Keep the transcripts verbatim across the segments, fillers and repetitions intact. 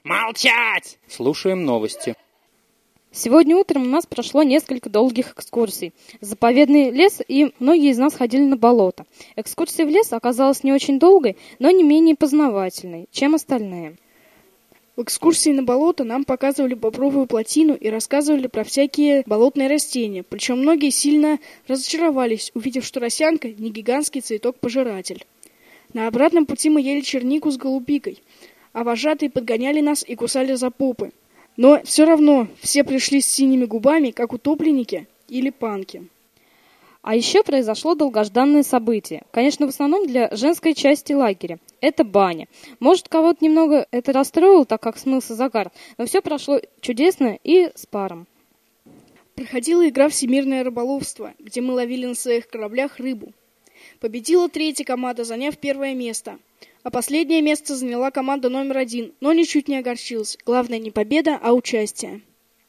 Молчать! Слушаем новости. Сегодня утром у нас прошло несколько долгих экскурсий. Заповедный лес, и многие из нас ходили на болото. Экскурсия в лес оказалась не очень долгой, но не менее познавательной, чем остальные. В экскурсии на болото нам показывали бобровую плотину и рассказывали про всякие болотные растения. Причем многие сильно разочаровались, увидев, что росянка не гигантский цветок-пожиратель. На обратном пути мы ели чернику с голубикой, а вожатые подгоняли нас и кусали за попы. Но все равно все пришли с синими губами, как утопленники или панки. А еще произошло долгожданное событие. Конечно, в основном для женской части лагеря. Это баня. Может, кого-то немного это расстроило, так как смылся загар, но все прошло чудесно и с паром. Проходила игра «Всемирное рыболовство», где мы ловили на своих кораблях рыбу. Победила третья команда, заняв первое место. А последнее место заняла команда номер один, но ничуть не огорчилась. Главное не победа, а участие.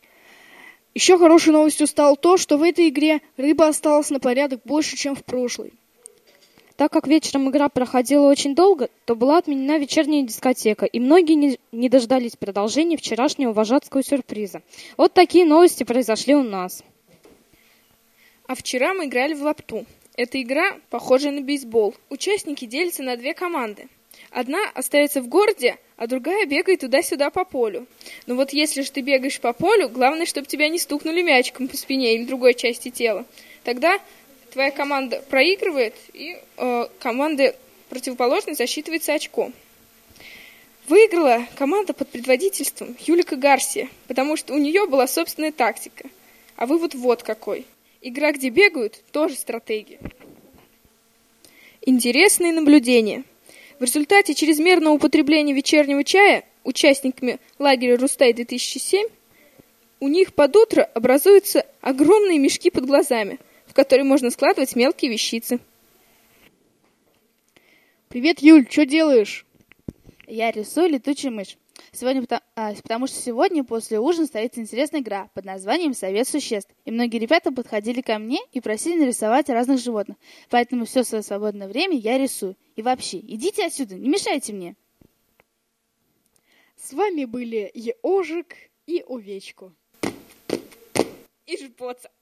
Еще хорошей новостью стало то, что в этой игре рыба осталась на порядок больше, чем в прошлой. Так как вечером игра проходила очень долго, то была отменена вечерняя дискотека, и многие не, не дождались продолжения вчерашнего вожатского сюрприза. Вот такие новости произошли у нас. А вчера мы играли в лапту. Эта игра похожа на бейсбол. Участники делятся на две команды. Одна остается в городе, а другая бегает туда-сюда по полю. Но вот если же ты бегаешь по полю, главное, чтобы тебя не стукнули мячиком по спине или другой части тела. Тогда твоя команда проигрывает, и э, команда противоположной засчитывается очко. Выиграла команда под предводительством Юлика Гарсия, потому что у нее была собственная тактика. А вывод вот какой. Игра, где бегают, тоже стратегия. Интересные наблюдения. В результате чрезмерного употребления вечернего чая участниками лагеря Рустай-две тысячи семь у них под утро образуются огромные мешки под глазами, в которые можно складывать мелкие вещицы. Привет, Юль, что делаешь? Я рисую летучую мышь. Сегодня, потому что сегодня после ужина состоится интересная игра под названием «Совет существ». И многие ребята подходили ко мне и просили нарисовать разных животных. Поэтому все свое свободное время я рисую. И вообще, идите отсюда, не мешайте мне. С вами были Ежик и Овечка. И Жбота.